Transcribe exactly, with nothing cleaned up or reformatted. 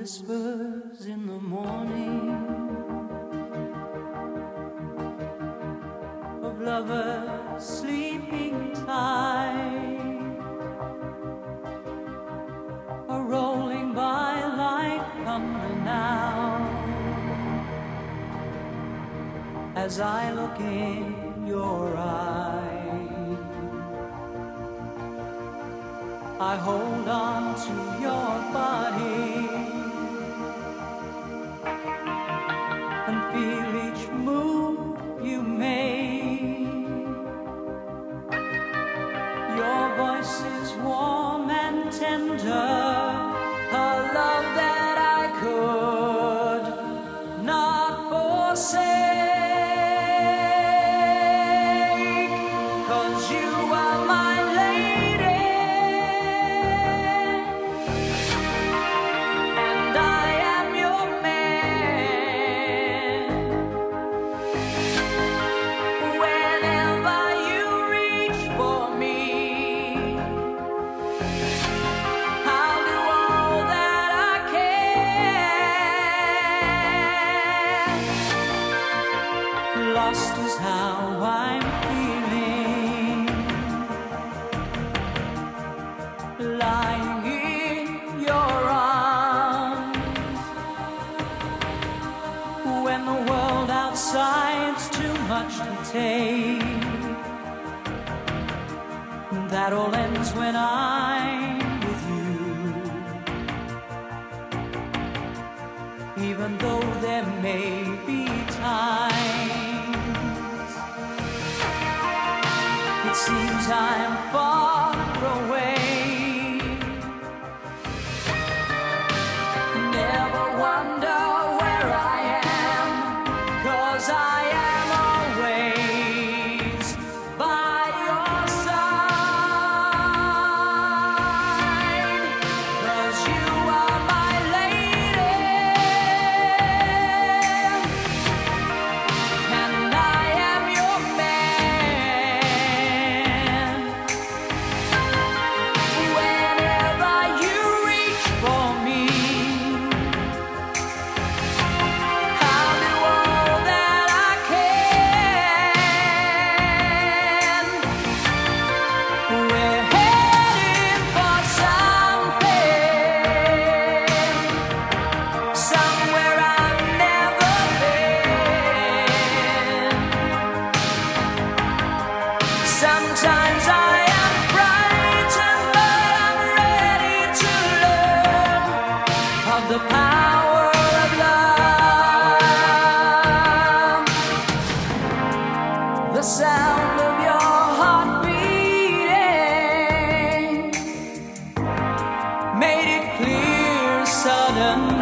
whispers in the morning of lovers sleeping tight are rolling by like thunder now as I look in your eyes. I hold on to your body and feel each move you make. Your voice is warm and tender, a love that I could not forsake, 'cause you are my lady and I am your man. Whenever you reach for me, I'll do all that I can. Lost is how I'm feeling, lying in your arms, when the world outside's too much to take. That all ends when I'm with you, even though there may be times it seems I'm far away. Never wonder where I am, 'cause I am always by your side, 'cause you are my lady and I am your man. Whenever you reach for me, I'll do all that I can. We're heading for something, somewhere I've never been. Sometimes I am frightened, but I'm ready to learn of the power of love. The sound of your heart beating made it clear suddenly